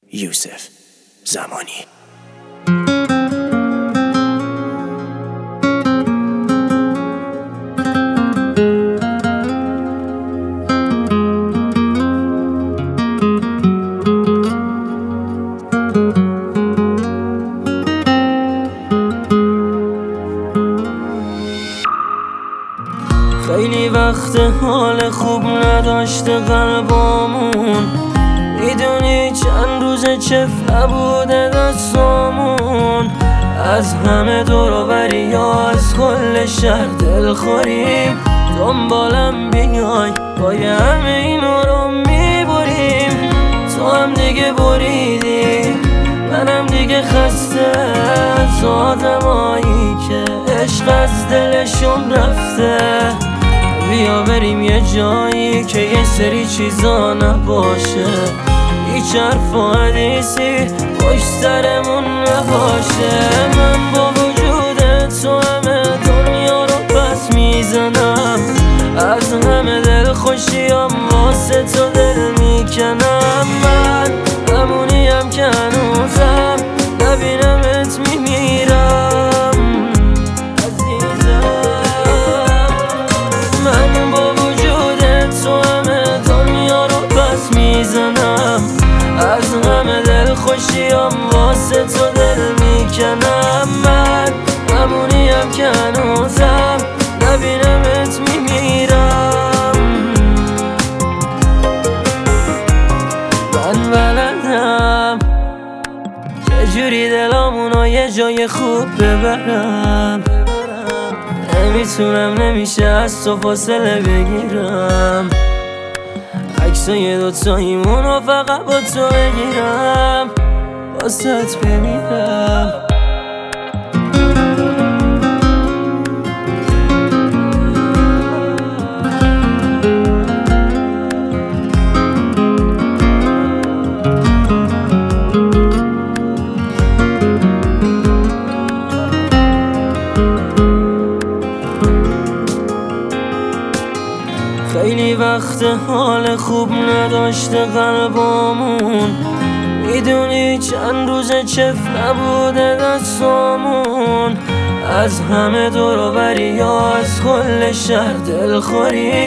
یوسف زمانی. خیلی وقت حال خوب نداشته قلبامون، میدونی چند روز چف نبوده دستامون. از همه دور و بری یا از کل شهر دلخوریم، دنبالم بیای پای همه اینو رو میبریم. تو هم دیگه بریدی، منم دیگه خسته از آدمایی که عشق از دلشون رفته. بیا بریم یه جایی که یه سری چیزا نباشه، هیچ حرف و حدیثی پشت سرمون نباشه. من با وجود تو همه دنیا رو پس میزنم، از همه دل خوشیام واسه تو دل میکنم. من همونیم که هنوزم نبینمت میمیرم عزیزم. من با وجود تو همه دنیا رو پس میزنم، از همه دل خوشیام واسه تو دل میکنم. من همونیم که هنوزم نبینمت میمیرم. من بلدم چجوری دلامونو یه جای خوب ببرم، نمیتونم نمیشه از تو فاصله بگیرم. عکسای دوتاییمونو فقط با تو بگیرم، واسط بمیرم. خیلی وقت حال خوب نداشته قلبامون، میدونی چند روز چف نبوده دستامون. از همه دور و بری یا از کل شهر دلخوری